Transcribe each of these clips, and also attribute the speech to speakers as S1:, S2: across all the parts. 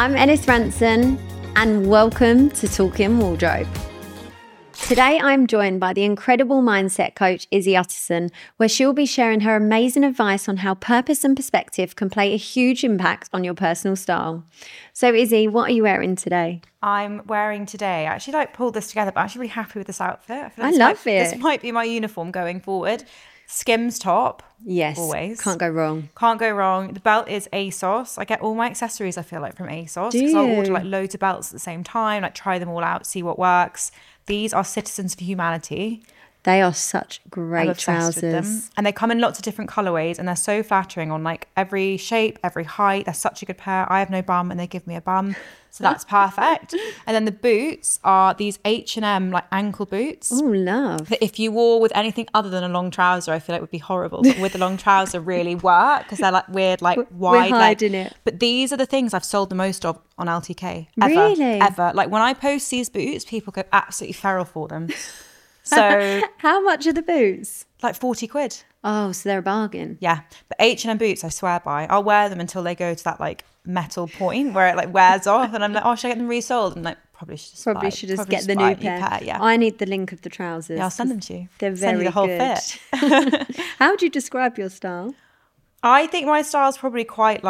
S1: I'm Ennis Ranson, and welcome to Talking Wardrobe. Today, I'm joined by the incredible mindset coach, Izzy Utterson, where she'll be sharing her amazing advice on how purpose and perspective can play a huge impact on your personal style. So, Izzy, what are you wearing today?
S2: I'm wearing today, I actually pulled this together, but I'm actually really happy with this outfit.
S1: I love it.
S2: This might be my uniform going forward. Skims top.
S1: Yes.
S2: Always.
S1: Can't go wrong.
S2: Can't go wrong. The belt is ASOS. I get all my accessories, I feel like, from ASOS.
S1: Do
S2: Because I'll
S1: you?
S2: order loads of belts at the same time, try them all out, see what works. These are Citizens for Humanity.
S1: They are such great
S2: I'm obsessed with them.
S1: trousers.
S2: And they come in lots of different colourways and they're so flattering on every shape, every height. They're such a good pair. I have no bum and they give me a bum. So that's perfect. And then the boots are these H&M ankle boots.
S1: Oh, love.
S2: That if you wore with anything other than a long trouser, I feel like would be horrible. But with the long trouser really work because they're weird, wide.
S1: We're hiding it.
S2: But these are the things I've sold the most of on LTK. Ever,
S1: Really?
S2: Ever. When I post these boots, people go absolutely feral for them. So
S1: How much are the boots?
S2: 40 quid.
S1: Oh, so they're a bargain.
S2: Yeah. But H&M boots, I swear by. I'll wear them until they go to that metal point where it wears off and I'm like, oh, should I get them resold? And probably should just
S1: get the new
S2: buy a
S1: pair.
S2: yeah.
S1: I need the link of the trousers.
S2: Yeah, I'll send them to you.
S1: They're
S2: Send
S1: very
S2: you the whole
S1: good.
S2: fit.
S1: How would you describe your style?
S2: I think my style is probably quite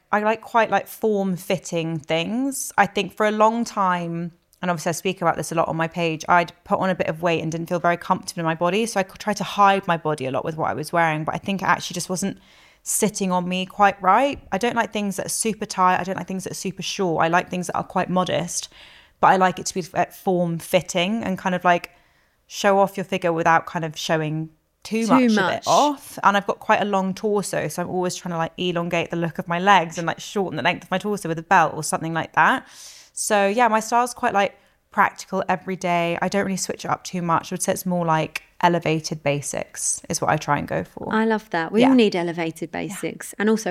S2: form-fitting things. I think for a long time, and obviously I speak about this a lot on my page, I'd put on a bit of weight and didn't feel very comfortable in my body. So I tried to hide my body a lot with what I was wearing, but I think it actually just wasn't sitting on me quite right. I don't like things that are super tight. I don't like things that are super short. I like things that are quite modest, but I like it to be form-fitting and show off your figure without showing too much of it off. And I've got quite a long torso, so I'm always trying to elongate the look of my legs and shorten the length of my torso with a belt or something like that. So yeah, my style's quite practical every day. I don't really switch it up too much. I would say it's more elevated basics is what I try and go for.
S1: I love that. We all need elevated basics. Yeah. And also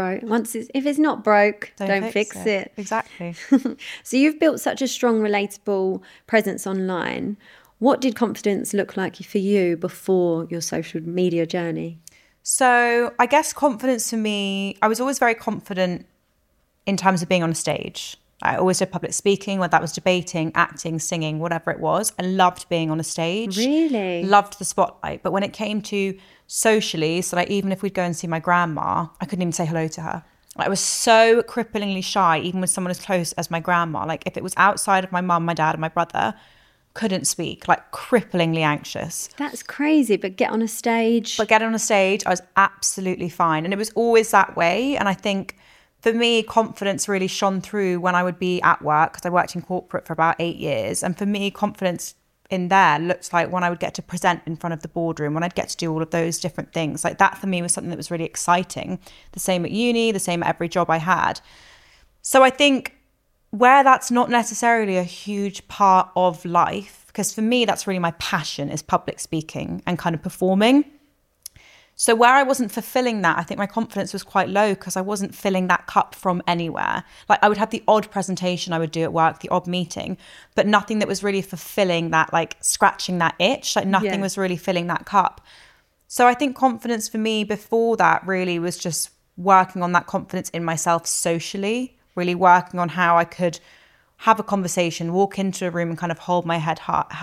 S1: if it's not broke, don't fix it.
S2: Exactly.
S1: So you've built such a strong, relatable presence online. What did confidence look like for you before your social media journey?
S2: So I guess confidence for me, I was always very confident in terms of being on a stage. I always did public speaking, whether that was debating, acting, singing, whatever it was. I loved being on a stage.
S1: Really?
S2: Loved the spotlight. But when it came to socially, so even if we'd go and see my grandma, I couldn't even say hello to her. I was so cripplingly shy, even with someone as close as my grandma. If it was outside of my mum, my dad and my brother, couldn't speak, cripplingly anxious.
S1: That's crazy, but get on a stage.
S2: I was absolutely fine. And it was always that way. And I think for me, confidence really shone through when I would be at work, because I worked in corporate for about 8 years. And for me, confidence in there looks like when I would get to present in front of the boardroom, when I'd get to do all of those different things. That for me was something that was really exciting. The same at uni, the same at every job I had. So I think where that's not necessarily a huge part of life, because for me, that's really my passion, is public speaking and performing. So where I wasn't fulfilling that, I think my confidence was quite low because I wasn't filling that cup from anywhere. I would have the odd presentation I would do at work, the odd meeting, but nothing that was really fulfilling that, scratching that itch. Nothing was really filling that cup. So I think confidence for me before that really was just working on that confidence in myself socially, really working on how I could have a conversation, walk into a room and hold my head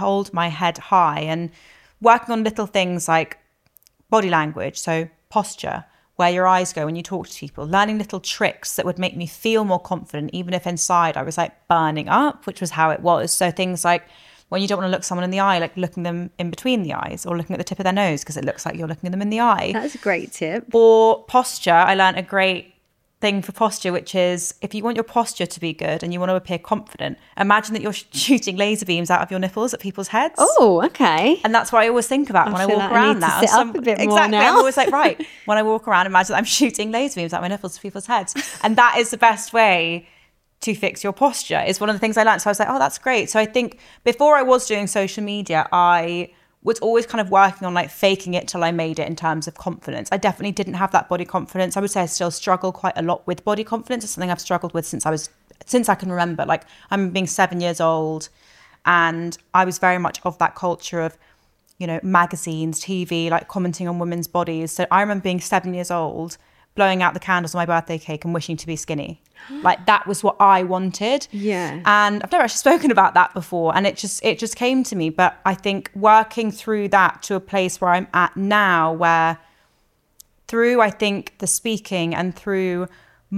S2: high, and working on little things like body language, so posture, where your eyes go when you talk to people, learning little tricks that would make me feel more confident, even if inside I was burning up, which was how it was. So things like when you don't want to look someone in the eye, looking them in between the eyes, or looking at the tip of their nose because it looks like you're looking at them in the eye.
S1: That's a great tip.
S2: Or posture, I learned a great thing for posture, which is if you want your posture to be good and you want to appear confident, imagine that you're shooting laser beams out of your nipples at people's heads.
S1: Oh, okay.
S2: And that's what I always think about when I walk around now.
S1: Sit up a bit more
S2: exactly.
S1: now.
S2: I'm always right, when I walk around, imagine that I'm shooting laser beams out my nipples to people's heads. And that is the best way to fix your posture, is one of the things I learned. So I was oh, that's great. So I think before I was doing social media, I was always working on faking it till I made it in terms of confidence. I definitely didn't have that body confidence. I would say I still struggle quite a lot with body confidence. It's something I've struggled with since I can remember. I'm being 7 years old, and I was very much of that culture of, magazines, TV, commenting on women's bodies. So I remember being 7 years old blowing out the candles on my birthday cake and wishing to be skinny. Like that was what I wanted.
S1: Yeah.
S2: And I've never actually spoken about that before. And it just came to me. But I think working through that to a place where I'm at now, where through, I think, the speaking and through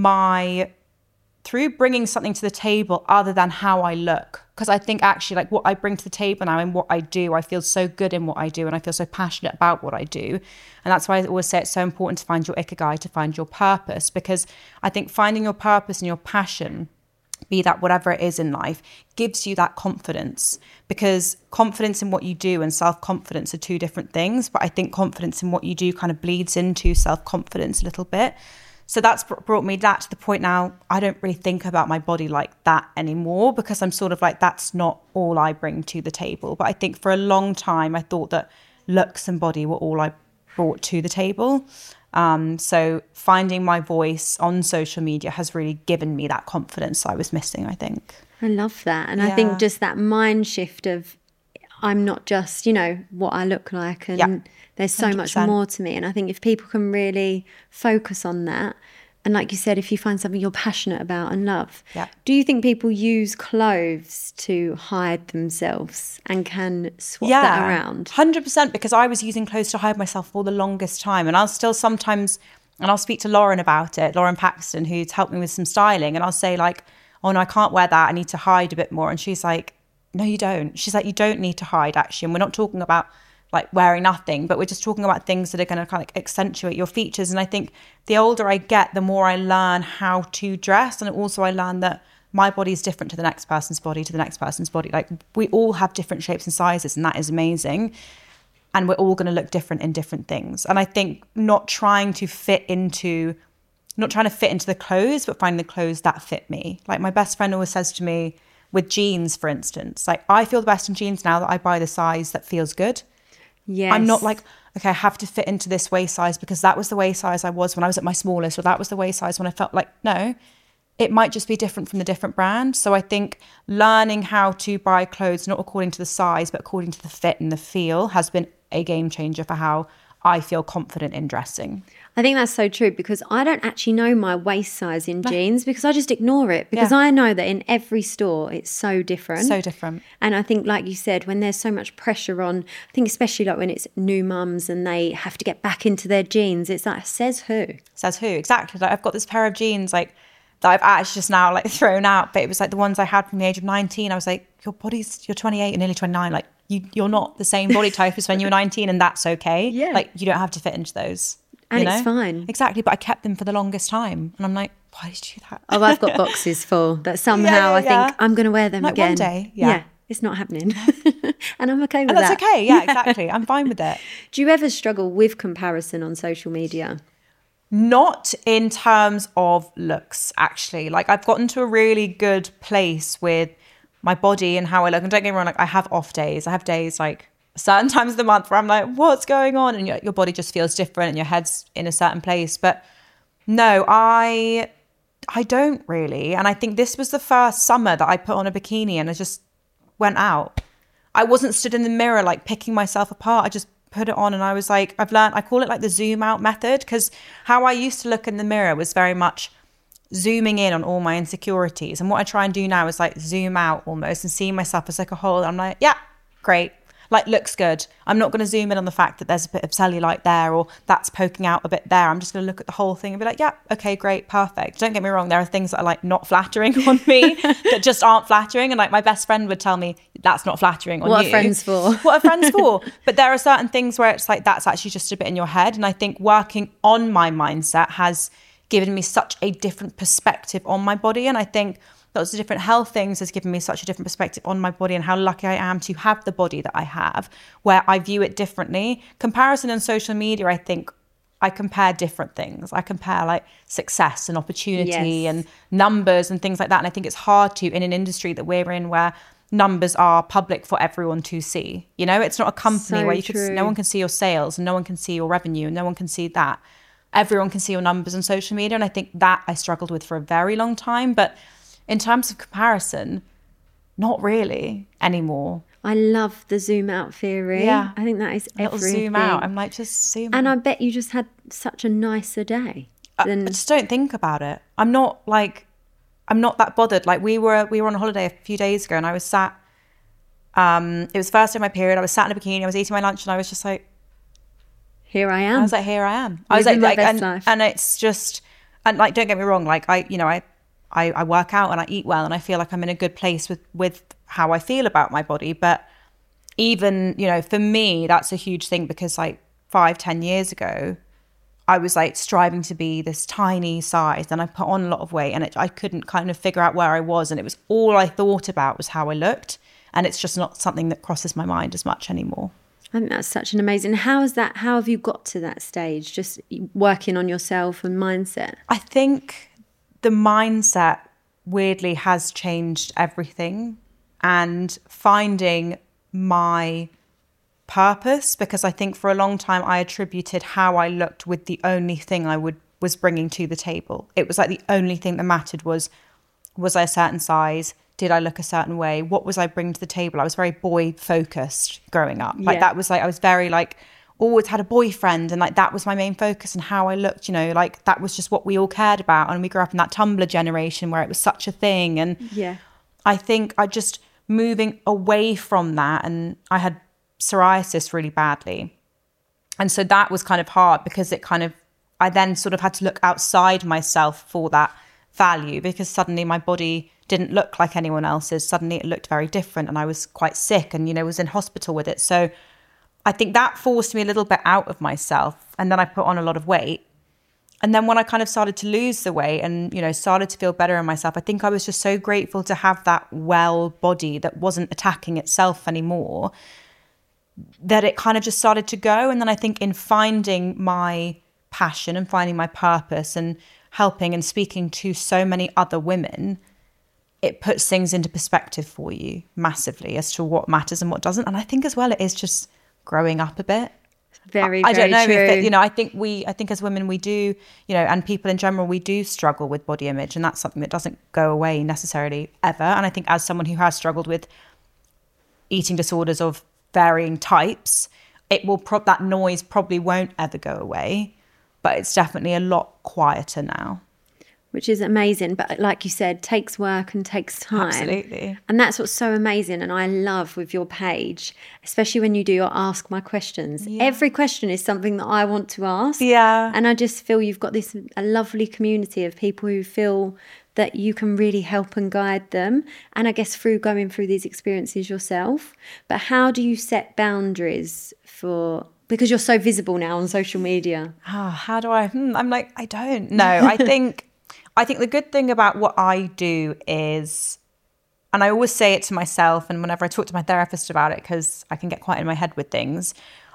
S2: bringing something to the table other than how I look. Because I think actually like what I bring to the table now and what I do, I feel so good in what I do and I feel so passionate about what I do. And that's why I always say it's so important to find your ikigai, to find your purpose, because I think finding your purpose and your passion, be that whatever it is in life, gives you that confidence, because confidence in what you do and self-confidence are two different things. But I think confidence in what you do kind of bleeds into self-confidence a little bit. So that's brought me that to the point now, I don't really think about my body like that anymore, because I'm sort of like, that's not all I bring to the table. But I think for a long time, I thought that looks and body were all I brought to the table. So finding my voice on social media has really given me that confidence I was missing, I think.
S1: I love that. And I think just that mind shift of, I'm not just, what I look like, and there's so 100%. Much more to me. And I think if people can really focus on that, and like you said, if you find something you're passionate about and love, do you think people use clothes to hide themselves and can swap that around?
S2: 100%, because I was using clothes to hide myself for the longest time. And I'll still sometimes, and I'll speak to Lauren about it, Lauren Paxton, who's helped me with some styling. And I'll say like, oh no, I can't wear that. I need to hide a bit more. And she's like, no, you don't. She's like, you don't need to hide, actually. And we're not talking about like wearing nothing, but we're just talking about things that are going to kind of accentuate your features. And I think the older I get, the more I learn how to dress. And also I learn that my body is different to the next person's body, to the next person's body. Like we all have different shapes and sizes, and that is amazing. And we're all going to look different in different things. And I think not trying to fit into the clothes, but finding the clothes that fit me. Like my best friend always says to me, with jeans, for instance, like I feel the best in jeans now that I buy the size that feels good.
S1: Yes.
S2: I'm not like, okay, I have to fit into this waist size because that was the waist size I was when I was at my smallest, or that was the waist size when I felt like, no, it might just be different from the different brand. So I think learning how to buy clothes, not according to the size, but according to the fit and the feel, has been a game changer for how I feel confident in dressing.
S1: I think that's so true, because I don't actually know my waist size in jeans, because I just ignore it, because I know that in every store it's so different.
S2: So different.
S1: And I think, like you said, when there's so much pressure on, I think especially like when it's new mums and they have to get back into their jeans, it's like, says who?
S2: Says who, exactly. Like I've got this pair of jeans like that I've actually just now like thrown out, but it was like the ones I had from the age of 19. I was like, you're 28 and nearly 29, like you're not the same body type as when you were 19, and that's okay.
S1: Yeah.
S2: Like you don't have to fit into those.
S1: And it's fine.
S2: Exactly. But I kept them for the longest time. And I'm like, why did you do that?
S1: Oh, I've got boxes full that somehow I think I'm going to wear them
S2: like
S1: again.
S2: One day. Yeah.
S1: It's not happening. And I'm okay with
S2: that. That's okay. Yeah, exactly. I'm fine with it.
S1: Do you ever struggle with comparison on social media?
S2: Not in terms of looks, actually. Like I've gotten to a really good place with my body and how I look. And don't get me wrong, like I have off days. I have days like certain times of the month where I'm like, what's going on? And your body just feels different and your head's in a certain place. But no, I don't really. And I think this was the first summer that I put on a bikini and I just went out. I wasn't stood in the mirror like picking myself apart. I just put it on and I was like, I've learned, I call it like the zoom out method, because how I used to look in the mirror was very much zooming in on all my insecurities. And what I try and do now is like zoom out almost and see myself as like a whole. I'm like, yeah, great. Like looks good. I'm not going to zoom in on the fact that there's a bit of cellulite there or that's poking out a bit there. I'm just going to look at the whole thing and be like, yeah, okay, great, perfect. Don't get me wrong. There are things that are like not flattering on me that just aren't flattering. And like my best friend would tell me, that's not flattering on you.
S1: What are friends for?
S2: What are friends for? But there are certain things where it's like, that's actually just a bit in your head. And I think working on my mindset has given me such a different perspective on my body. And I think lots of different health things has given me such a different perspective on my body and how lucky I am to have the body that I have, where I view it differently. Comparison on social media, I think I compare different things. I compare like success and opportunity and numbers and things like that. And I think it's hard to, in an industry that we're in where numbers are public for everyone to see. You know, it's not a company where no one can see your sales and no one can see your revenue and no one can see that. Everyone can see your numbers on social media. And I think that I struggled with for a very long time. But in terms of comparison, not really anymore.
S1: I love the zoom out theory. Yeah. I think that is everything.
S2: Zoom out. I'm like, just zoom
S1: And
S2: out.
S1: I bet you just had such a nicer day.
S2: I just don't think about it. I'm not that bothered. Like we were on a holiday a few days ago, and I was sat, it was the first day of my period, I was sat in a bikini, I was eating my lunch, and I was just like,
S1: here I am.
S2: I was like, here I am. I was
S1: Living my
S2: like,
S1: best life.
S2: And it's just, and like, don't get me wrong, like I work out and I eat well, and I feel like I'm in a good place with how I feel about my body. But even, you know, for me, that's a huge thing, because like 5-10 years ago, I was like striving to be this tiny size, and I put on a lot of weight, and I couldn't kind of figure out where I was. And it was all I thought about was how I looked. And it's just not something that crosses my mind as much anymore.
S1: I think that's such an amazing. How have you got to that stage? Just working on yourself and mindset?
S2: I think the mindset weirdly has changed everything, and finding my purpose, because I think for a long time I attributed how I looked with the only thing I was bringing to the table. It was like the only thing that mattered was I a certain size? Did I look a certain way? What was I bringing to the table? I was very boy focused growing up. Like that was like, I was very like, always had a boyfriend, and like that was my main focus, and how I looked, you know, like that was just what we all cared about. And we grew up in that Tumblr generation where it was such a thing. And I think I just moving away from that, and I had psoriasis really badly. And so that was kind of hard, because I then sort of had to look outside myself for that value, because suddenly my body didn't look like anyone else's. Suddenly it looked very different, and I was quite sick, and, you know, was in hospital with it. So I think that forced me a little bit out of myself. And then I put on a lot of weight. And then when I kind of started to lose the weight and, you know, started to feel better in myself, I think I was just so grateful to have that well body that wasn't attacking itself anymore, that it kind of just started to go. And then I think in finding my passion and finding my purpose and helping and speaking to so many other women, it puts things into perspective for you massively as to what matters and what doesn't. And I think as well, it is just growing up a bit.
S1: Very
S2: I don't know
S1: true.
S2: if it, you know, I think as women, we do, you know, and people in general, we do struggle with body image, and that's something that doesn't go away necessarily ever. And I think as someone who has struggled with eating disorders of varying types, it will that noise probably won't ever go away, but it's definitely a lot quieter now.
S1: Which is amazing. But like you said, takes work and takes time.
S2: Absolutely.
S1: And that's what's so amazing. And I love with your page, especially when you do your Ask My Questions. Yeah. Every question is something that I want to ask.
S2: Yeah.
S1: And I just feel you've got a lovely community of people who feel that you can really help and guide them. And I guess through going through these experiences yourself. But how do you set boundaries because you're so visible now on social media?
S2: How do I? I'm like, I don't know. I think the good thing about what I do is, and I always say it to myself, and whenever I talk to my therapist about it, because I can get quite in my head with things,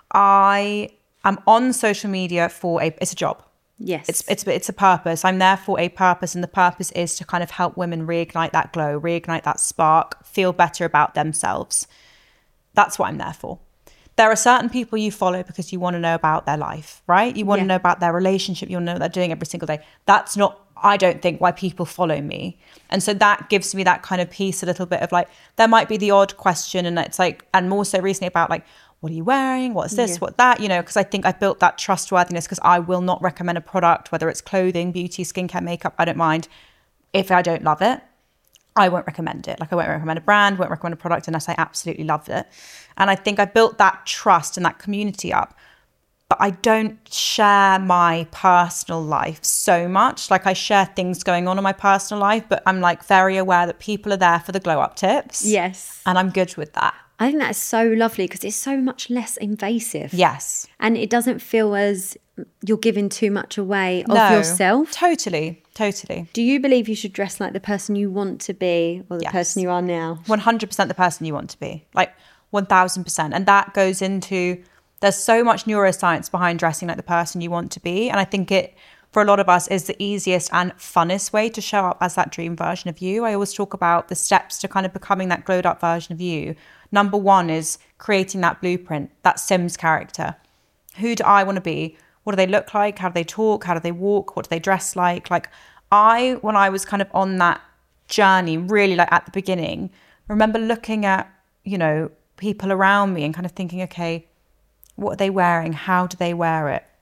S2: I am on social media it's a job.
S1: Yes.
S2: It's a purpose. I'm there for a purpose, and the purpose is to kind of help women reignite that glow, reignite that spark, feel better about themselves. That's what I'm there for. There are certain people you follow because you want to know about their life, right? You want to know about their relationship. You want to know what they're doing every single day. That's not, I don't think, why people follow me. And so that gives me that kind of piece, a little bit of like, there might be the odd question, and it's like, and more so recently about like, what are you wearing? What's this? What that? You know, because I think I've built that trustworthiness, because I will not recommend a product, whether it's clothing, beauty, skincare, makeup, I don't mind. If I don't love it, I won't recommend it. Like I won't recommend a brand, won't recommend a product unless I absolutely loved it. And I think I built that trust and that community up. But I don't share my personal life so much. Like I share things going on in my personal life, but I'm like very aware that people are there for the glow up tips.
S1: Yes.
S2: And I'm good with that.
S1: I think that's so lovely because it's so much less invasive.
S2: Yes.
S1: And it doesn't feel as you're giving too much away of yourself.
S2: Totally.
S1: Do you believe you should dress like the person you want to be, or the person you are now?
S2: 100% the person you want to be. Like 1000%. And that goes into, there's so much neuroscience behind dressing like the person you want to be. And I think it, for a lot of us, is the easiest and funnest way to show up as that dream version of you. I always talk about the steps to kind of becoming that glowed up version of you. Number one is creating that blueprint, that Sims character. Who do I want to be? What do they look like? How do they talk? How do they walk? What do they dress like? Like when I was kind of on that journey, really like at the beginning, I remember looking at, you know, people around me and kind of thinking, okay, what are they wearing? How do they wear it?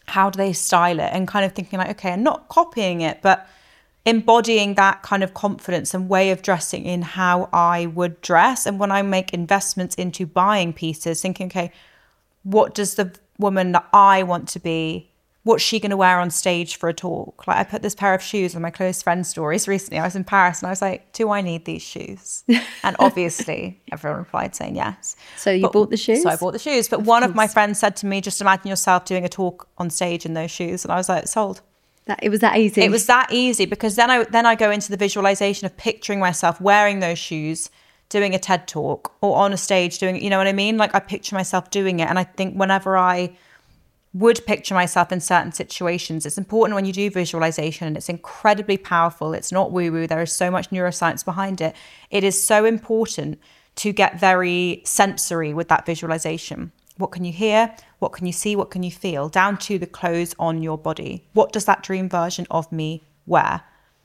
S2: how do they style it, and kind of thinking like, okay, and not copying it, but embodying that kind of confidence and way of dressing in how I would dress. And when I make investments into buying pieces, thinking, okay, what does the woman that I want to be, what's she going to wear on stage for a talk? Like, I put this pair of shoes on my close friend stories recently. I was in Paris and I was like, do I need these shoes? And obviously everyone replied saying yes.
S1: So you bought the shoes?
S2: So I bought the shoes. But one of my friends said to me, just imagine yourself doing a talk on stage in those shoes. And I was like, sold.
S1: It was that easy.
S2: It was that easy, because then I go into the visualization of picturing myself wearing those shoes, doing a TED talk, or on a stage doing, you know what I mean? Like, I picture myself doing it. And I think whenever I would picture myself in certain situations, it's important when you do visualization, and it's incredibly powerful. It's not woo-woo. There is so much neuroscience behind it. It is so important to get very sensory with that visualization. What can you hear? What can you see? What can you feel? Down to the clothes on your body. What does that dream version of me wear?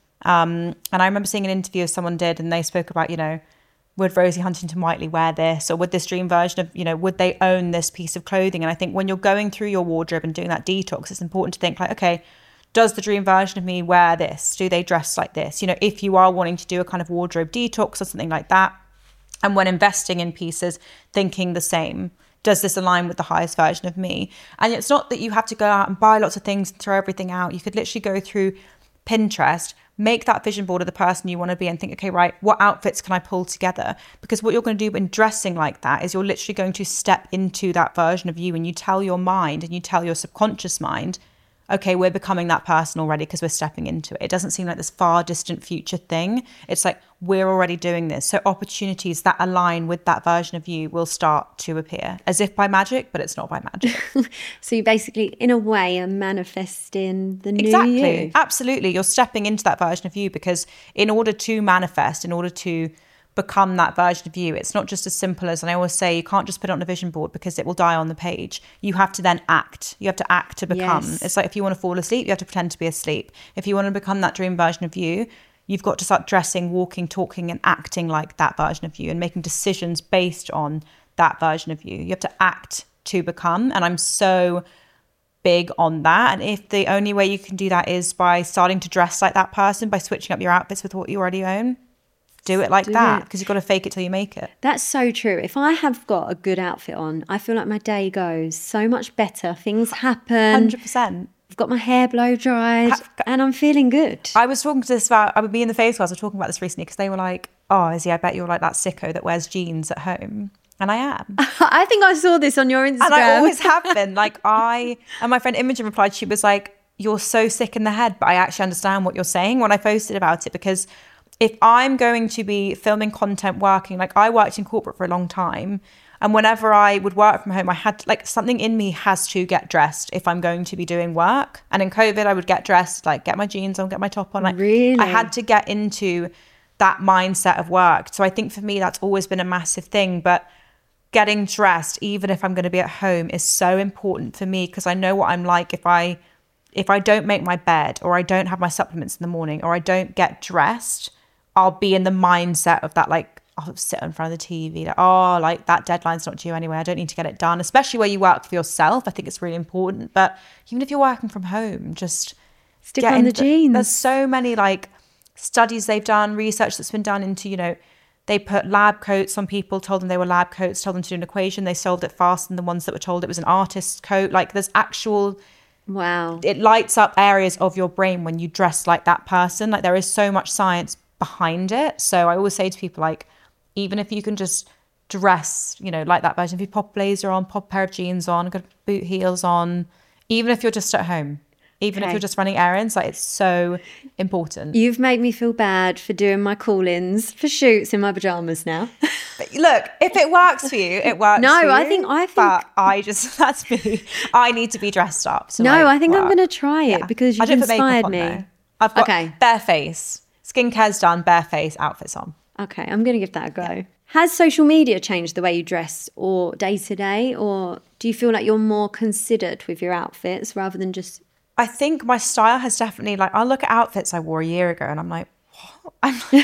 S2: And I remember seeing an interview someone did, and they spoke about, you know, would Rosie Huntington-Whiteley wear this? Or would this dream version of, you know, would they own this piece of clothing? And I think when you're going through your wardrobe and doing that detox, it's important to think like, okay, does the dream version of me wear this? Do they dress like this? You know, if you are wanting to do a kind of wardrobe detox or something like that, and when investing in pieces, thinking the same. Does this align with the highest version of me? And it's not that you have to go out and buy lots of things and throw everything out. You could literally go through Pinterest, make that vision board of the person you want to be, and think, okay, right, what outfits can I pull together? Because what you're going to do when dressing like that is you're literally going to step into that version of you, and you tell your mind and you tell your subconscious mind, okay, we're becoming that person already because we're stepping into it. It doesn't seem like this far distant future thing. It's like, we're already doing this. So opportunities that align with that version of you will start to appear, as if by magic, but it's not by magic.
S1: So you basically, in a way, are manifesting the new
S2: Exactly.
S1: you.
S2: Absolutely. You're stepping into that version of you, because in order to manifest, in order to become that version of you, it's not just as simple as, and I always say, you can't just put it on a vision board because it will die on the page. You have to then act. You have to act to become.
S1: Yes.
S2: It's like, if you want to fall asleep, you have to pretend to be asleep. If you want to become that dream version of you, you've got to start dressing, walking, talking, and acting like that version of you, and making decisions based on that version of you. You have to act to become. And I'm so big on that. And if the only way you can do that is by starting to dress like that person, by switching up your outfits with what you already own, do it like that, because you've got to fake it till you make it.
S1: That's so true. If I have got a good outfit on, I feel like my day goes so much better. Things happen.
S2: 100%.
S1: I've got my hair blow dried and I'm feeling good.
S2: I was talking to this about, I would be in the Face Class, I was talking about this recently, because they were like, oh, Izzy, I bet you're like that sicko that wears jeans at home. And I am.
S1: I think I saw this on your Instagram.
S2: And I always have been. Like, and my friend Imogen replied, she was like, you're so sick in the head, but I actually understand what you're saying when I posted about it, because if I'm going to be filming content, working, like I worked in corporate for a long time, and whenever I would work from home, I had like something in me has to get dressed if I'm going to be doing work. And in COVID, I would get dressed, like get my jeans on, get my top on. Like,
S1: really?
S2: I had to get into that mindset of work. So I think for me, that's always been a massive thing. But getting dressed, even if I'm going to be at home, is so important for me, because I know what I'm like if I don't make my bed, or I don't have my supplements in the morning, or I don't get dressed. I'll be in the mindset of that, like, I'll sit in front of the TV, like, oh, like that deadline's not due anyway. I don't need to get it done, especially where you work for yourself. I think it's really important. But even if you're working from home, just
S1: stick on the jeans.
S2: There's so many like studies they've done, research that's been done into, you know, they put lab coats on people, told them they were lab coats, told them to do an equation. They solved it faster than the ones that were told it was an artist's coat. Like, there's actual...
S1: Wow.
S2: It lights up areas of your brain when you dress like that person. Like, there is so much science behind it. So I always say to people, like, even if you can just dress, you know, like that version, if you pop a blazer on, pop a pair of jeans on, got boot heels on, even if you're just at home, even if you're just running errands, like, it's so important.
S1: You've made me feel bad for doing my call-ins for shoots in my pajamas now.
S2: Look, if it works for you, it works.
S1: No,
S2: for you,
S1: I think
S2: but that's me. I need to be dressed up.
S1: No,
S2: like,
S1: I think I'm going to try it because you've inspired me.
S2: Though. I've got bare face. Skincare's done, bare face, outfits on.
S1: Okay, I'm going to give that a go. Yeah. Has social media changed the way you dress or day to day? Or do you feel like you're more considered with your outfits rather than just...
S2: I think my style has definitely, like, I look at outfits I wore a year ago and I'm like, what?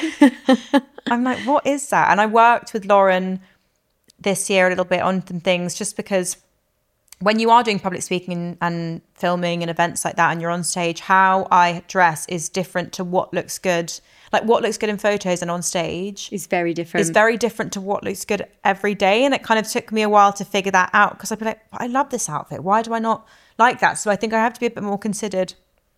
S2: I'm like, what is that? And I worked with Lauren this year a little bit on some things, just because when you are doing public speaking and filming and events like that and you're on stage, how I dress is different to what looks good. Like what looks good in photos and on stage
S1: It's very different.
S2: It's very different to what looks good every day. And it kind of took me a while to figure that out, because I'd be like, I love this outfit. Why do I not like that? So I think I have to be a bit more considered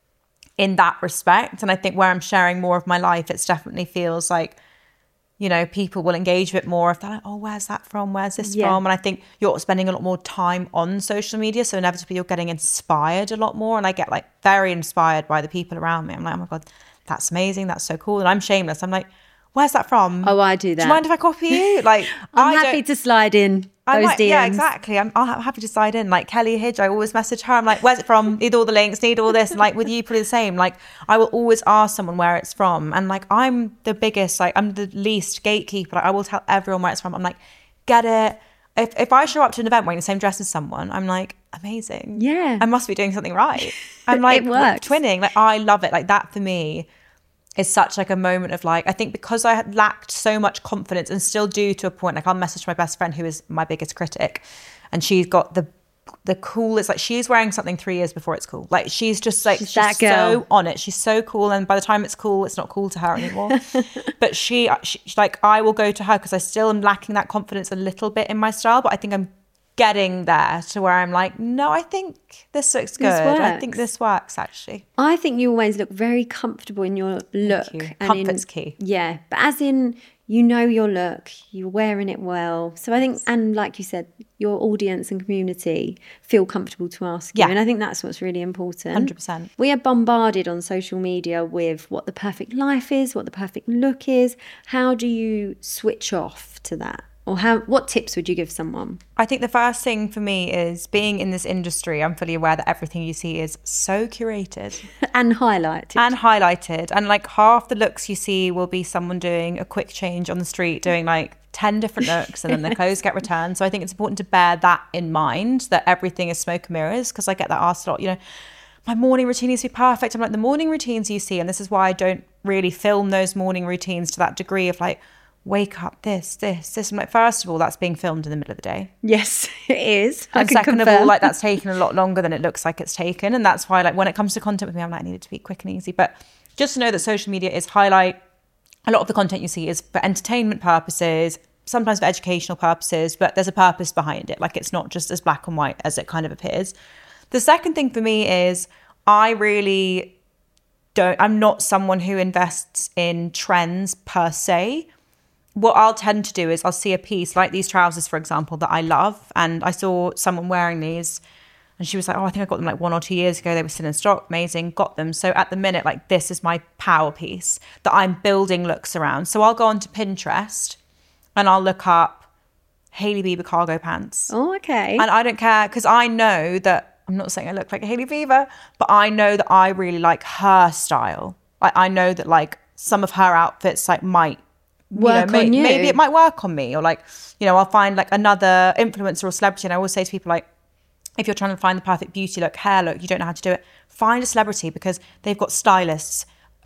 S2: in that respect. And I think where I'm sharing more of my life, it definitely feels like, you know, people will engage a bit more if they're like, oh, where's that from? Where's this from? And I think you're spending a lot more time on social media. So inevitably you're getting inspired a lot more. And I get like very inspired by the people around me. I'm like, oh my God, that's amazing. That's so cool. And I'm shameless. I'm like, where's that from?
S1: Oh, I do that.
S2: Do you mind if I copy you? Like,
S1: I'm happy to slide in those DMs.
S2: Yeah, exactly. I'm happy to slide in. Like Kelly Hidge, I always message her. I'm like, where's it from? Need all the links, need all this. And like with you, probably the same. Like I will always ask someone where it's from. And like, I'm the biggest, like I'm the least gatekeeper. Like, I will tell everyone where it's from. I'm like, get it. If I show up to an event wearing the same dress as someone, I'm like, amazing.
S1: Yeah.
S2: I must be doing something right. I'm like,
S1: It works.
S2: twinning. Like I love it. Like that for me is such like a moment of like, I think because I had lacked so much confidence and still do to a point, like I'll message my best friend who is my biggest critic, and she's got the coolest, like she's wearing something 3 years before it's cool. Like she's just like, she's
S1: that girl.
S2: so on it. She's so cool. And by the time it's cool, it's not cool to her anymore. But she like, I will go to her because I still am lacking that confidence a little bit in my style, but I think I'm getting there to where I'm like, no, I think this looks good. I think this works actually.
S1: I think you always look very comfortable in your look.
S2: Comfort's key.
S1: Yeah, but as in, you know your look, you're wearing it well. So I think, and like you said, your audience and community feel comfortable to ask you.
S2: Yeah.
S1: And I think that's what's really important.
S2: 100%.
S1: We are bombarded on social media with what the perfect life is, what the perfect look is. How do you switch off to that? Or what tips would you give someone?
S2: I think the first thing for me is being in this industry, I'm fully aware that everything you see is so curated.
S1: And highlighted. And like half the looks you see will be someone doing a quick change on the street, doing like 10 different looks, and then the clothes get returned. So I think it's important to bear that in mind, that everything is smoke and mirrors, because I get that asked a lot, you know, my morning routine needs to be perfect. I'm like, the morning routines you see, and this is why I don't really film those morning routines to that degree of like, wake up, this. I'm like, first of all, that's being filmed in the middle of the day. Yes, it is.
S2: And second of all, like that's taken a lot longer than it looks like it's taken. And that's why like when it comes to content with me, I'm like, I need it to be quick and easy. But just to know that social media is a lot of the content you see is for entertainment purposes, sometimes for educational purposes, but there's a purpose behind it. Like it's not just as black and white as it kind of appears. The second thing for me is I'm not someone who invests in trends per se. What I'll tend to do is I'll see a piece like these trousers, for example, that I love. And I saw someone wearing these and she was like, oh, I think I got them like 1 or 2 years ago. They were still in stock. Amazing. Got them. So at the minute, like this is my power piece that I'm building looks around. So I'll go onto Pinterest and I'll look up Hailey Bieber cargo pants.
S1: Oh, okay.
S2: And I don't care because I know that, I'm not saying I look like Hailey Bieber, but I know that I really like her style. I know that like some of her outfits like might
S1: work on you.
S2: Maybe it might work on me, or like, you know, I'll find like another influencer or celebrity. And I always say to people, like, if you're trying to find the perfect beauty look, hair look, you don't know how to do it, find a celebrity, because they've got stylists,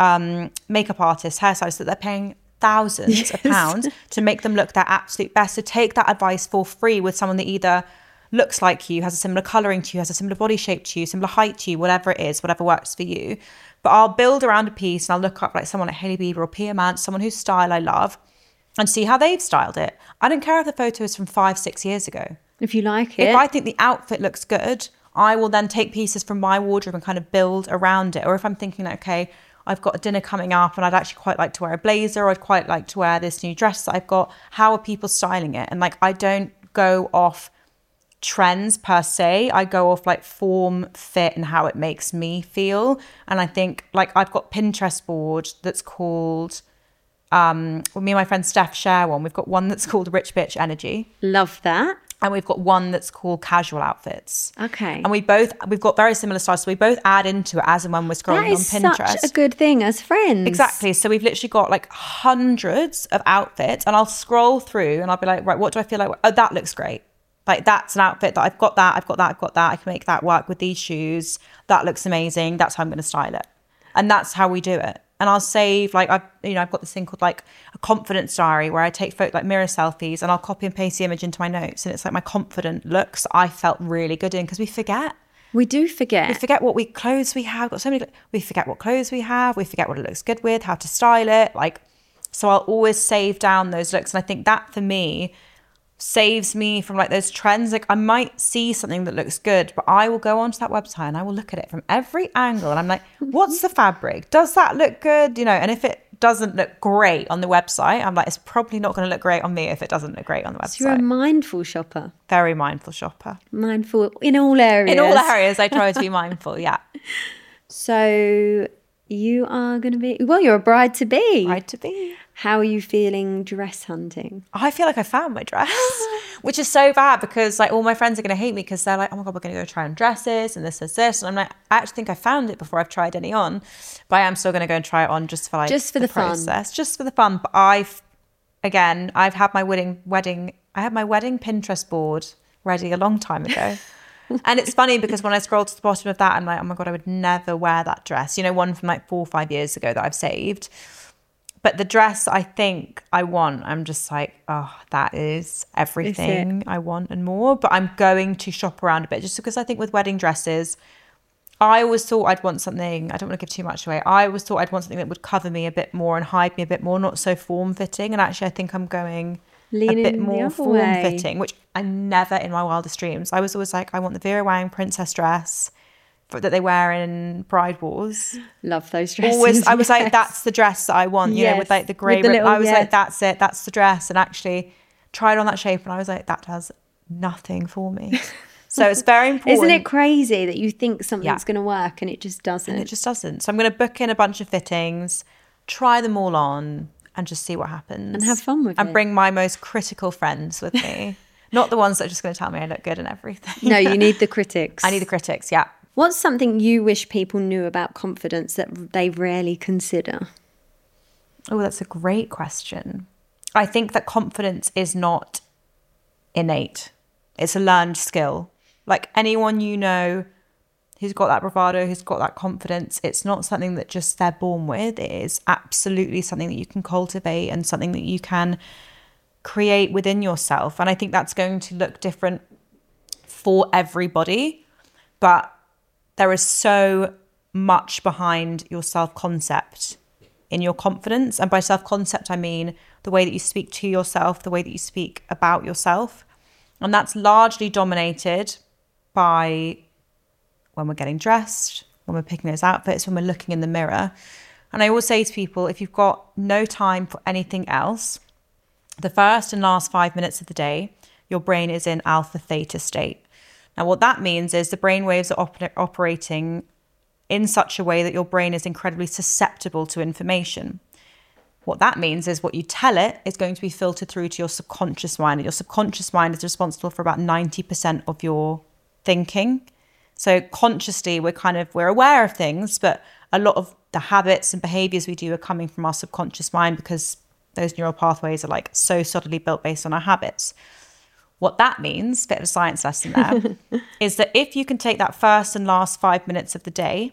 S2: makeup artists, hairstylists that they're paying thousands of pounds to make them look their absolute best. So take that advice for free with someone that either looks like you, has a similar colouring to you, has a similar body shape to you, similar height to you, whatever it is, whatever works for you. But I'll build around a piece and I'll look up like someone like Hailey Bieber or Pia Mance, someone whose style I love, and see how they've styled it. I don't care if the photo is from 5-6 years ago.
S1: If you like it.
S2: If I think the outfit looks good, I will then take pieces from my wardrobe and kind of build around it. Or if I'm thinking, like, okay, I've got a dinner coming up and I'd actually quite like to wear a blazer, or I'd quite like to wear this new dress that I've got, how are people styling it? And like, I don't go off trends per se. I go off like form, fit, and how it makes me feel. And I think like I've got Pinterest board that's called me and my friend Steph share one. We've got one that's called Rich Bitch Energy.
S1: Love that.
S2: And we've got one that's called Casual Outfits.
S1: Okay.
S2: And we've got very similar styles, so we both add into it as and when we're scrolling on Pinterest.
S1: That is such a good thing as friends.
S2: Exactly. So we've literally got like hundreds of outfits, and I'll scroll through and I'll be like, right, what do I feel like? Oh, that looks great. Like that's an outfit that I've got that. I can make that work with these shoes. That looks amazing. That's how I'm going to style it. And that's how we do it. and I'll save, like, I've got this thing called like a confidence diary where I take like mirror selfies, and I'll copy and paste the image into my notes. And it's like my confident looks I felt really good in, because we forget.
S1: We do forget.
S2: We forget what clothes we have. Got so many. We forget what clothes we have. We forget what it looks good with, how to style it. Like, so I'll always save down those looks. And I think that for me saves me from like those trends. Like, I might see something that looks good, but I will go onto that website and I will look at it from every angle. And I'm like, what's the fabric? Does that look good? You know, and if it doesn't look great on the website, I'm like, it's probably not going to look great on me if it doesn't look great on the website.
S1: So you're a mindful shopper.
S2: Very mindful shopper.
S1: Mindful in all areas.
S2: In all areas, I try to be mindful, yeah.
S1: So you are going to be, well, you're a bride to be.
S2: Bride to be.
S1: How are you feeling dress hunting?
S2: I feel like I found my dress, which is so bad, because like all my friends are going to hate me, because they're like, oh my God, we're going to go try on dresses and this. And I'm like, I actually think I found it before I've tried any on, but I am still going to go and try it on just for like
S1: the
S2: process, just for the fun. But I've had my wedding Pinterest board ready a long time ago. And it's funny because when I scroll to the bottom of that, I'm like, oh my God, I would never wear that dress. You know, one from like 4 or 5 years ago that I've saved. But the dress I think I want, I'm just like, oh, that is everything I want and more. But I'm going to shop around a bit, just because I think with wedding dresses, I always thought I'd want something, I don't want to give too much away. I always thought I'd want something that would cover me a bit more and hide me a bit more, not so form-fitting. And actually, I think I'm going a bit more form-fitting, which I never in my wildest dreams. I was always like, I want the Vera Wang princess dress that they wear in Bride Wars.
S1: Love those dresses.
S2: Always, I was like, that's the dress that I want, you know, with like the grey rib. I was like, that's it, that's the dress. And actually tried on that shape and I was like, that does nothing for me. So it's very important.
S1: Isn't it crazy that you think something's going to work and it just doesn't?
S2: And it just doesn't. So I'm going to book in a bunch of fittings, try them all on, and just see what happens.
S1: And have fun with it.
S2: And bring my most critical friends with me. Not the ones that are just going to tell me I look good and everything.
S1: No, you need the critics.
S2: I need the critics, yeah.
S1: What's something you wish people knew about confidence that they rarely consider?
S2: Oh, that's a great question. I think that confidence is not innate. It's a learned skill. Like anyone you know who's got that bravado, who's got that confidence, it's not something that just they're born with. It is absolutely something that you can cultivate and something that you can create within yourself. And I think that's going to look different for everybody. But there is so much behind your self-concept in your confidence. And by self-concept, I mean the way that you speak to yourself, the way that you speak about yourself. And that's largely dominated by when we're getting dressed, when we're picking those outfits, when we're looking in the mirror. And I always say to people, if you've got no time for anything else, the first and last 5 minutes of the day, your brain is in alpha theta state. Now, what that means is the brain waves are operating in such a way that your brain is incredibly susceptible to information. What that means is what you tell it is going to be filtered through to your subconscious mind. And your subconscious mind is responsible for about 90% of your thinking. So consciously, we're aware of things, but a lot of the habits and behaviors we do are coming from our subconscious mind, because those neural pathways are like so solidly built based on our habits. What that means, bit of a science lesson there, is that if you can take that first and last 5 minutes of the day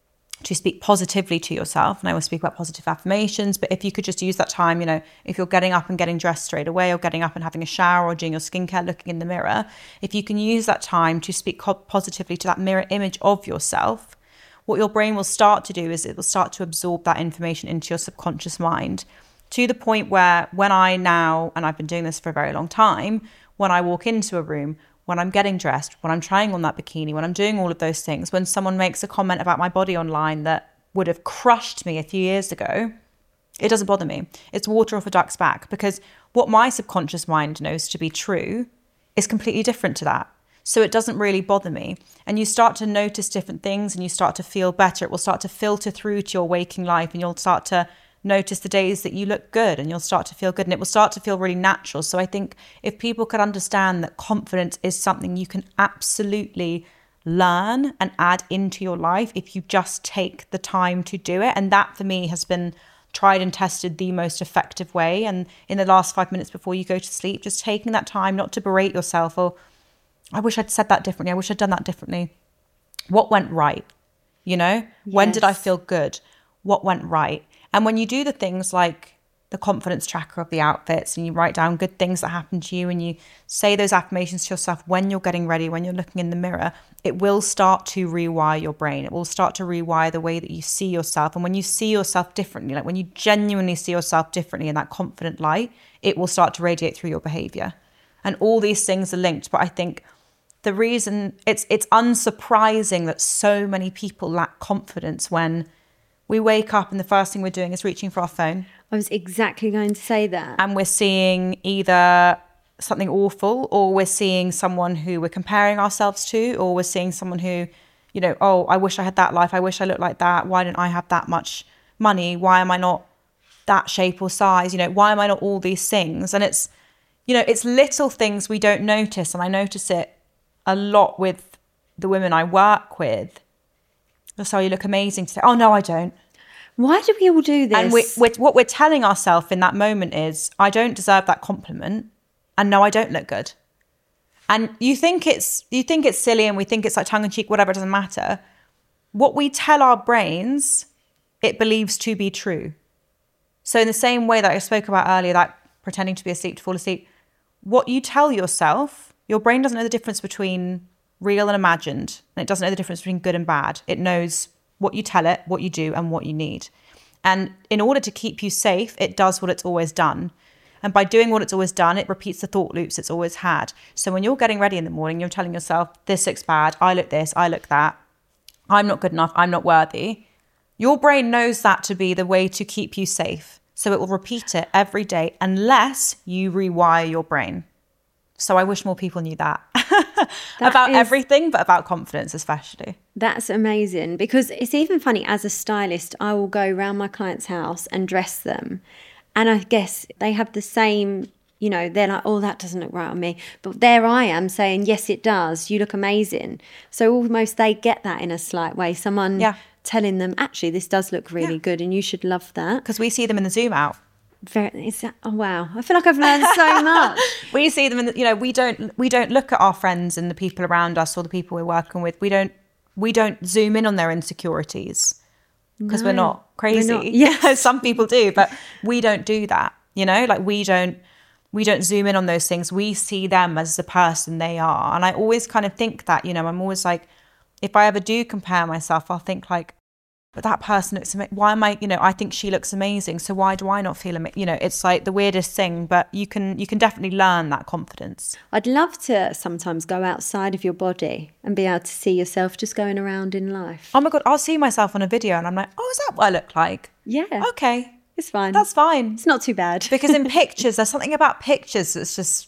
S2: to speak positively to yourself, and I will speak about positive affirmations, but if you could just use that time, you know, if you're getting up and getting dressed straight away, or getting up and having a shower, or doing your skincare, looking in the mirror, if you can use that time to speak positively to that mirror image of yourself, what your brain will start to do is it will start to absorb that information into your subconscious mind, to the point where when I now, and I've been doing this for a very long time, when I walk into a room, when I'm getting dressed, when I'm trying on that bikini, when I'm doing all of those things, when someone makes a comment about my body online that would have crushed me a few years ago, it doesn't bother me. It's water off a duck's back, because what my subconscious mind knows to be true is completely different to that. So it doesn't really bother me. And you start to notice different things and you start to feel better. It will start to filter through to your waking life, and you'll start to notice the days that you look good, and you'll start to feel good, and it will start to feel really natural. So I think if people could understand that confidence is something you can absolutely learn and add into your life if you just take the time to do it. And that for me has been tried and tested the most effective way. And in the last 5 minutes before you go to sleep, just taking that time not to berate yourself, or I wish I'd said that differently, I wish I'd done that differently. What went right? You know, when did I feel good? What went right? And when you do the things like the confidence tracker of the outfits, and you write down good things that happen to you, and you say those affirmations to yourself when you're getting ready, when you're looking in the mirror, it will start to rewire your brain. It will start to rewire the way that you see yourself. And when you see yourself differently, like when you genuinely see yourself differently in that confident light, it will start to radiate through your behavior. And all these things are linked. But I think the reason it's unsurprising that so many people lack confidence when we wake up and the first thing we're doing is reaching for our phone.
S1: I was exactly going to say that.
S2: And we're seeing either something awful, or we're seeing someone who we're comparing ourselves to, or we're seeing someone who, you know, oh, I wish I had that life. I wish I looked like that. Why don't I have that much money? Why am I not that shape or size? You know, why am I not all these things? And it's, you know, it's little things we don't notice. And I notice it a lot with the women I work with. So you look amazing today. Oh, no, I don't.
S1: Why do we all do this?
S2: And what we're telling ourselves in that moment is, I don't deserve that compliment. And no, I don't look good. And you think it's silly, and we think it's like tongue in cheek, whatever, it doesn't matter. What we tell our brains, it believes to be true. So in the same way that I spoke about earlier, that pretending to be asleep to fall asleep, what you tell yourself, your brain doesn't know the difference between real and imagined. And it doesn't know the difference between good and bad. It knows what you tell it, what you do, and what you need. And in order to keep you safe, it does what it's always done. And by doing what it's always done, it repeats the thought loops it's always had. So when you're getting ready in the morning, you're telling yourself, this looks bad, I look this, I look that, I'm not good enough, I'm not worthy. Your brain knows that to be the way to keep you safe. So it will repeat it every day unless you rewire your brain. So I wish more people knew that. About everything, but about confidence especially.
S1: That's amazing, because it's even funny, as a stylist, I will go around my client's house and dress them. And I guess they have the same, you know, they're like, oh, that doesn't look right on me. But there I am saying, yes, it does. You look amazing. So almost they get that in a slight way. Someone telling them, actually, this does look really good and you should love that.
S2: Because we see them in the Zoom out.
S1: Oh wow, I feel like I've learned so much.
S2: We see them in the, you know, we don't look at our friends and the people around us or the people we're working with. We don't zoom in on their insecurities because we're not crazy. Yeah, some people do, but we don't do that. You know, like we don't zoom in on those things. We see them as the person they are. And I always kind of think that, you know, I'm always like, if I ever do compare myself, I'll think like, but that person looks amazing. Why am I, you know, I think she looks amazing. So why do I not feel amazing? You know, it's like the weirdest thing, but you can definitely learn that confidence.
S1: I'd love to sometimes go outside of your body and be able to see yourself just going around in life.
S2: Oh my God, I'll see myself on a video and I'm like, oh, is that what I look like?
S1: Yeah.
S2: Okay.
S1: It's fine.
S2: That's fine.
S1: It's not too bad.
S2: Because in pictures, there's something about pictures that's just,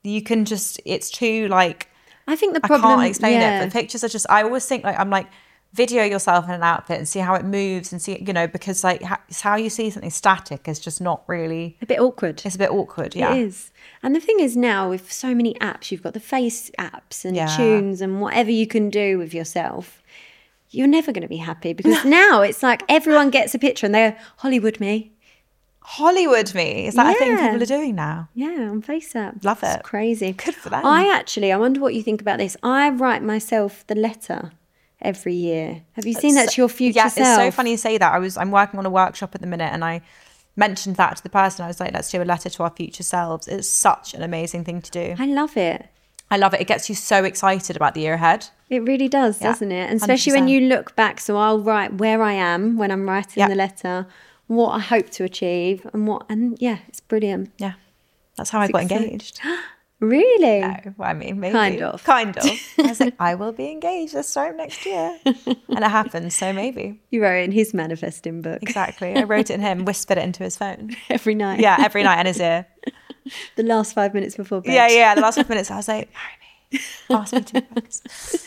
S2: it's too like,
S1: I think the problem,
S2: I can't explain it, but pictures are just, I always think like, I'm like, video yourself in an outfit and see how it moves and see, you know, because like how you see something static is just not really...
S1: A bit awkward.
S2: It's a bit awkward, yeah.
S1: It is. And the thing is now with so many apps, you've got the face apps and tunes and whatever you can do with yourself, you're never going to be happy because now it's like everyone gets a picture and they're Hollywood me.
S2: Hollywood me? Is that a thing people are doing now?
S1: Yeah, on face app.
S2: Love it.
S1: It's crazy.
S2: Good for them.
S1: I wonder what you think about this. I write myself the letter every year. Have you seen that to your future self?
S2: Yeah, it's so funny you say that. I'm working on a workshop at the minute and I mentioned that to the person. I was like, let's do a letter to our future selves. It's such an amazing thing to do.
S1: I love it.
S2: I love it. It gets you so excited about the year ahead.
S1: It really does, doesn't it? And especially 100%. When you look back. So I'll write where I am when I'm writing the letter, what I hope to achieve and it's brilliant.
S2: Yeah. That's how I got engaged.
S1: Really?
S2: No, I mean, maybe.
S1: Kind of.
S2: I was like, I will be engaged this time next year. And it happened, so maybe.
S1: You wrote it in his manifesting book.
S2: Exactly. I wrote it in him, whispered it into his phone.
S1: Every night.
S2: Yeah, every night in his ear.
S1: The last 5 minutes before bed.
S2: Yeah, the last 5 minutes. I was like, marry me. Ask me to propose.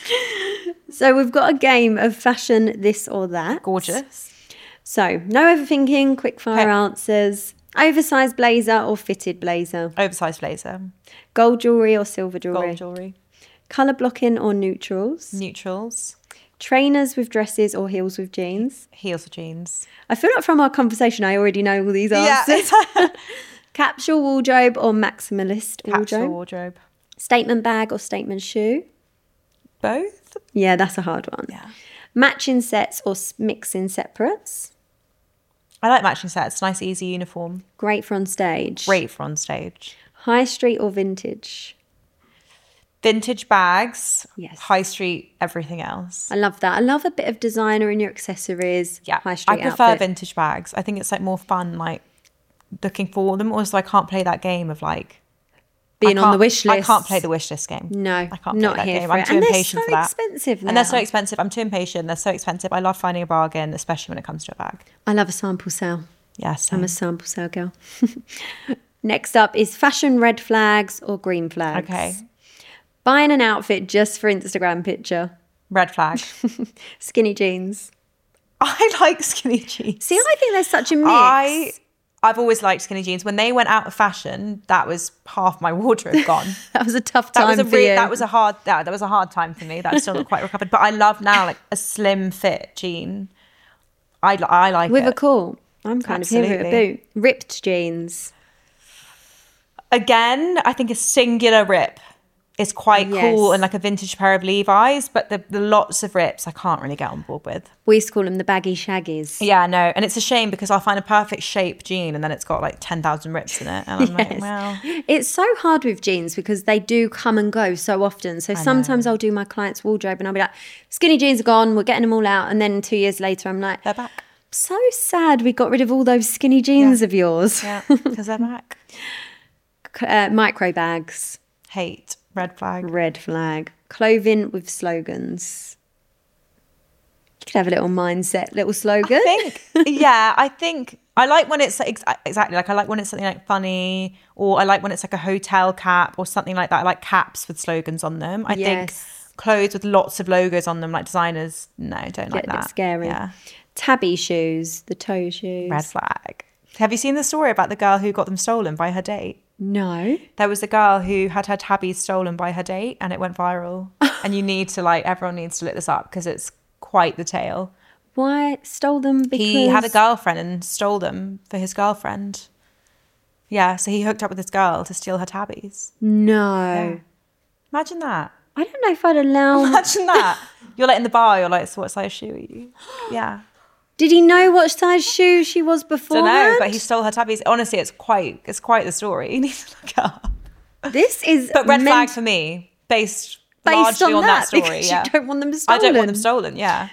S1: So we've got a game of fashion this or that.
S2: Gorgeous.
S1: So no overthinking, quick fire answers. Oversized blazer or fitted blazer?
S2: Oversized blazer.
S1: Gold jewellery or silver jewellery?
S2: Gold jewellery.
S1: Colour blocking or neutrals?
S2: Neutrals.
S1: Trainers with dresses or heels with jeans?
S2: Heels with jeans.
S1: I feel like from our conversation I already know all these answers. Yeah. Capsule wardrobe or maximalist wardrobe?
S2: Capsule wardrobe.
S1: Statement bag or statement shoe?
S2: Both?
S1: Yeah, that's a hard one.
S2: Yeah.
S1: Matching sets or mixing separates?
S2: I like matching sets. Nice, easy uniform.
S1: Great for on stage.
S2: Great for on stage.
S1: High street or vintage?
S2: Vintage bags.
S1: Yes.
S2: High street, everything else.
S1: I love that. I love a bit of designer in your accessories.
S2: Yeah.
S1: High street
S2: I prefer
S1: outfit.
S2: vintage bags. I think it's like more fun, like looking for them. Also, I can't play that game of like
S1: Being on the wish list.
S2: I can't play the wish list game.
S1: No,
S2: I can't
S1: not
S2: play that
S1: here
S2: game.
S1: for
S2: I'm
S1: it.
S2: too
S1: And
S2: impatient
S1: they're
S2: for
S1: so
S2: that.
S1: expensive now.
S2: And they're so expensive. I'm too impatient. They're so expensive. I love finding a bargain, especially when it comes to a bag.
S1: I love a sample sale.
S2: Yes.
S1: I'm a sample sale girl. Next up is fashion red flags or green flags.
S2: Okay.
S1: Buying an outfit just for Instagram picture.
S2: Red flag.
S1: Skinny jeans.
S2: I like skinny jeans.
S1: See, I think there's such a mix.
S2: I've always liked skinny jeans. When they went out of fashion, that was half my wardrobe gone.
S1: That was a tough time for you.
S2: That was a hard time for me. That's still not quite recovered. But I love now like a slim fit jean. I like
S1: With
S2: it.
S1: a cool. I'm kind of here for a
S2: Absolutely.
S1: boot. Ripped jeans.
S2: Again, I think a singular rip is quite cool and like a vintage pair of Levi's, but the lots of rips I can't really get on board with.
S1: We used to call them the baggy shaggies.
S2: Yeah, no. And it's a shame because I'll find a perfect shape jean and then it's got like 10,000 rips in it. And I'm like, well.
S1: It's so hard with jeans because they do come and go so often. So sometimes I'll do my client's wardrobe and I'll be like, skinny jeans are gone, we're getting them all out. And then 2 years later, I'm like,
S2: they're back.
S1: So sad we got rid of all those skinny jeans of yours.
S2: Yeah, because they're back.
S1: Micro bags.
S2: Hate. Red flag.
S1: Red flag. Clothing with slogans. You could have a little mindset, little slogan.
S2: I think I like when it's exactly like I like when it's something like funny, or I like when it's like a hotel cap or something like that. I like caps with slogans on them. I think clothes with lots of logos on them, like designers, no, don't like that.
S1: A bit scary.
S2: Yeah.
S1: Tabby shoes, the toe shoes.
S2: Red flag. Have you seen the story about the girl who got them stolen by her date?
S1: No.
S2: There was a girl who had her tabbies stolen by her date and it went viral. And you need to everyone needs to look this up because it's quite the tale.
S1: Why stole them? Because
S2: he had a girlfriend and stole them for his girlfriend. Yeah, so he hooked up with this girl to steal her tabbies.
S1: No.
S2: Yeah. Imagine that.
S1: I don't know if I'd allow...
S2: Imagine that. You're like in the bar, you're like, so what size shoe are you? Yeah.
S1: Did he know what size shoe she was before?
S2: Don't know, but he stole her tabbies. Honestly, it's quite the story. You need to look it up.
S1: This is...
S2: But red flag for me, based largely on that story.
S1: Because
S2: yeah.
S1: you don't want them stolen.
S2: I don't want them stolen, yeah.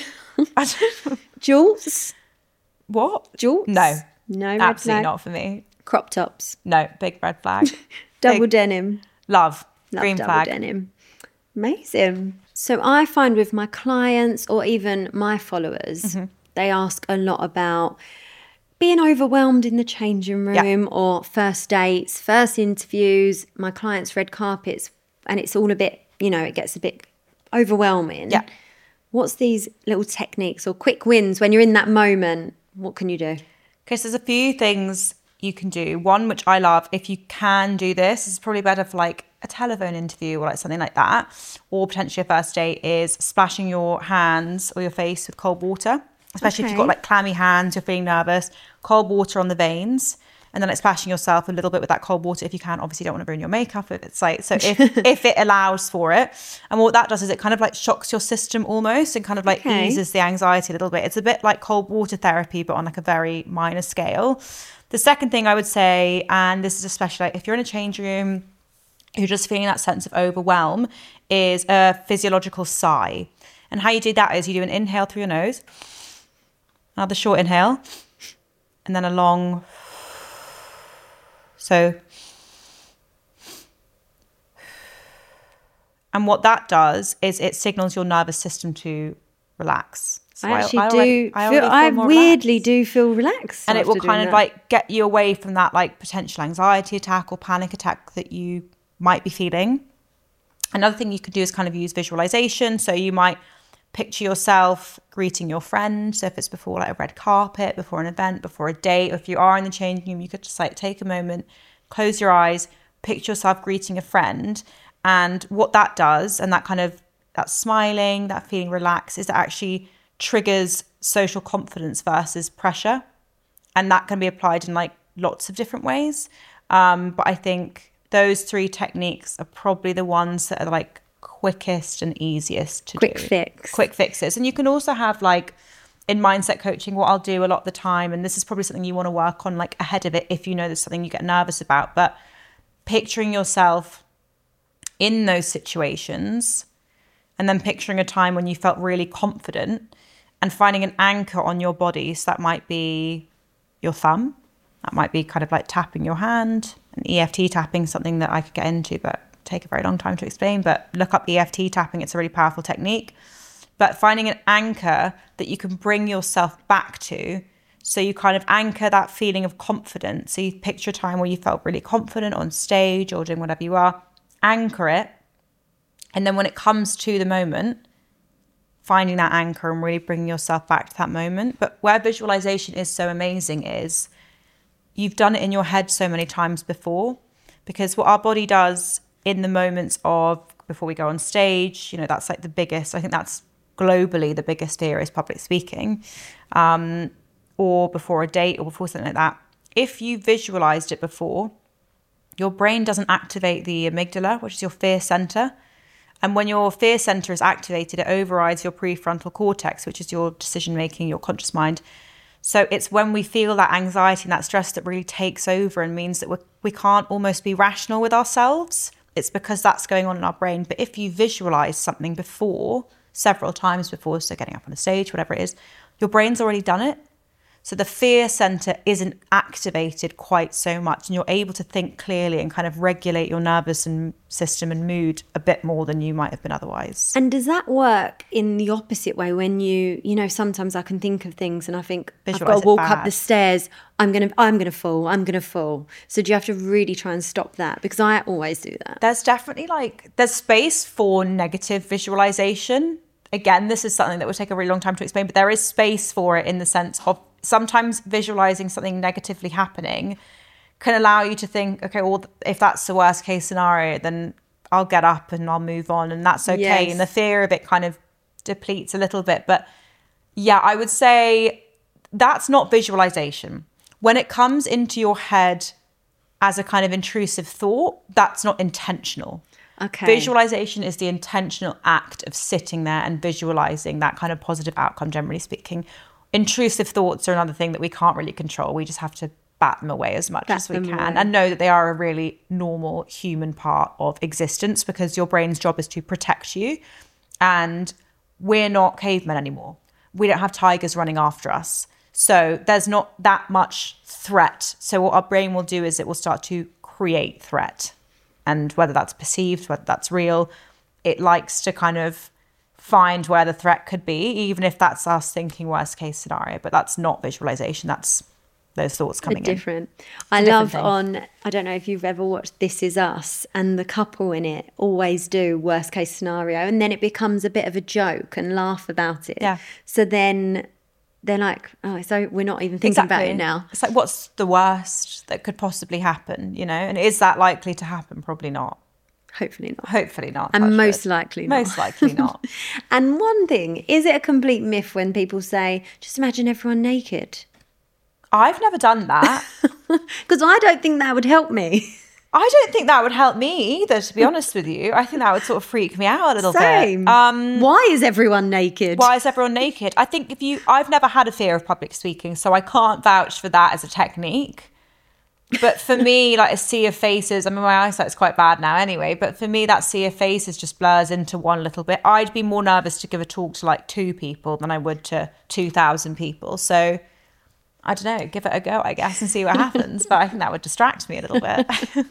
S1: Jorts?
S2: What?
S1: Jorts?
S2: No.
S1: No, red
S2: absolutely
S1: flag.
S2: not for me.
S1: Crop tops.
S2: No, big red flag.
S1: Double denim.
S2: Love green
S1: double
S2: flag.
S1: Denim. Amazing. So I find with my clients or even my followers, they ask a lot about being overwhelmed in the changing room or first dates, first interviews, my clients' red carpets, and it's all a bit, it gets a bit overwhelming.
S2: Yeah.
S1: What's these little techniques or quick wins when you're in that moment? What can you do?
S2: Okay, so there's a few things you can do. One, which I love, if you can do this, is probably better for like a telephone interview or like something like that, or potentially a first date, is splashing your hands or your face with cold water, especially if you've got like clammy hands, you're feeling nervous, cold water on the veins, and then like splashing yourself a little bit with that cold water if you can. Obviously, you don't want to ruin your makeup if it's like, so if it allows for it. And what that does is it kind of like shocks your system almost and kind of like eases the anxiety a little bit. It's a bit like cold water therapy, but on like a very minor scale. The second thing I would say, and this is especially like if you're in a change room, you're just feeling that sense of overwhelm, is a physiological sigh. And how you do that is you do an inhale through your nose, another short inhale, and then a long. So, and what that does is it signals your nervous system to relax. So
S1: I weirdly do feel relaxed.
S2: And it will kind of like get you away from that like potential anxiety attack or panic attack that you might be feeling. Another thing you could do is kind of use visualization. So you might picture yourself greeting your friend. So if it's before like a red carpet, before an event, before a date, or if you are in the changing room, you could just like take a moment, close your eyes, picture yourself greeting a friend. And what that does, and that kind of, that smiling, that feeling relaxed, is that actually triggers social confidence versus pressure. And that can be applied in like lots of different ways. But I think those three techniques are probably the ones that are like quickest and easiest to do.
S1: Quick fixes.
S2: And you can also have like in mindset coaching, what I'll do a lot of the time, and this is probably something you want to work on like ahead of it if you know there's something you get nervous about, but picturing yourself in those situations and then picturing a time when you felt really confident and finding an anchor on your body. So that might be your thumb. That might be kind of like tapping your hand, and EFT tapping, something that I could get into, but take a very long time to explain. But look up EFT tapping. It's a really powerful technique. But finding an anchor that you can bring yourself back to. So you kind of anchor that feeling of confidence. So you picture a time where you felt really confident on stage or doing whatever you are. Anchor it. And then when it comes to the moment, finding that anchor and really bringing yourself back to that moment. But where visualization is so amazing is you've done it in your head so many times before, because what our body does in the moments of before we go on stage, that's like the biggest, I think that's globally the biggest fear is public speaking, or before a date or before something like that. If you visualized it before, your brain doesn't activate the amygdala, which is your fear center. And when your fear center is activated, it overrides your prefrontal cortex, which is your decision-making, your conscious mind. So it's when we feel that anxiety and that stress that really takes over and means that we can't almost be rational with ourselves. It's because that's going on in our brain. But if you visualize something before, several times before, so getting up on a stage, whatever it is, your brain's already done it. So the fear center isn't activated quite so much, and you're able to think clearly and kind of regulate your nervous system and mood a bit more than you might have been otherwise.
S1: And does that work in the opposite way when sometimes I can think of things and I think I've got to walk up the stairs, I'm gonna fall. So do you have to really try and stop that? Because I always do that.
S2: There's definitely there's space for negative visualization. Again, this is something that would take a really long time to explain, but there is space for it in the sense of sometimes visualizing something negatively happening can allow you to think, okay, well, if that's the worst case scenario, then I'll get up and I'll move on, and that's okay. Yes. And the fear of it kind of depletes a little bit. But yeah, I would say that's not visualization. When it comes into your head as a kind of intrusive thought, that's not intentional.
S1: Okay.
S2: Visualization is the intentional act of sitting there and visualizing that kind of positive outcome, generally speaking. Intrusive thoughts are another thing that we can't really control. We just have to bat them away as much as we can and know that they are a really normal human part of existence, because your brain's job is to protect you. And we're not cavemen anymore. We don't have tigers running after us. So there's not that much threat. So what our brain will do is it will start to create threat. And whether that's perceived, whether that's real, it likes to kind of find where the threat could be, even if that's us thinking worst case scenario. But that's not visualization. That's those thoughts coming in.
S1: Different. I love I don't know if you've ever watched This Is Us, and the couple in it always do worst case scenario, and then it becomes a bit of a joke and laugh about it.
S2: Yeah.
S1: So then they're like, oh, so we're not even thinking about it now.
S2: It's like, what's the worst that could possibly happen, And is that likely to happen? Probably not.
S1: Hopefully not.
S2: Hopefully not.
S1: And most likely not.
S2: Most likely not.
S1: And one thing, is it a complete myth when people say, just imagine everyone naked?
S2: I've never done that.
S1: Because I don't think that would help me.
S2: I don't think that would help me either, to be honest with you. I think that would sort of freak me out a little
S1: bit. Why is everyone naked?
S2: Why is everyone naked? I think I've never had a fear of public speaking, so I can't vouch for that as a technique. But for me, like a sea of faces, I mean, my eyesight's quite bad now anyway, but for me, that sea of faces just blurs into one little bit. I'd be more nervous to give a talk to like 2 people than I would to 2,000 people. So I don't know, give it a go, I guess, and see what happens. But I think that would distract me a little bit.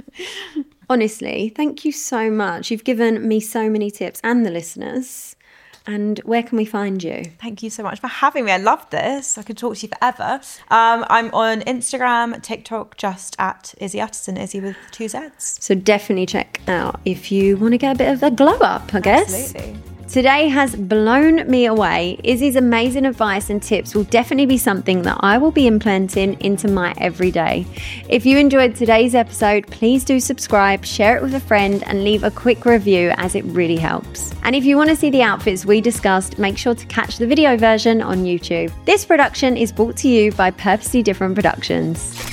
S1: Honestly, thank you so much. You've given me so many tips, and the listeners. And where can we find you?
S2: Thank you so much for having me. I loved this. I could talk to you forever. I'm on Instagram, TikTok, just at Izzy Utterson, Izzy with 2 Zs.
S1: So definitely check out if you want to get a bit of a glow up, I guess.
S2: Absolutely.
S1: Today has blown me away. Izzy's amazing advice and tips will definitely be something that I will be implementing into my everyday. If you enjoyed today's episode, please do subscribe, share it with a friend, and leave a quick review, as it really helps. And if you want to see the outfits we discussed, make sure to catch the video version on YouTube. This production is brought to you by Purposely Different Productions.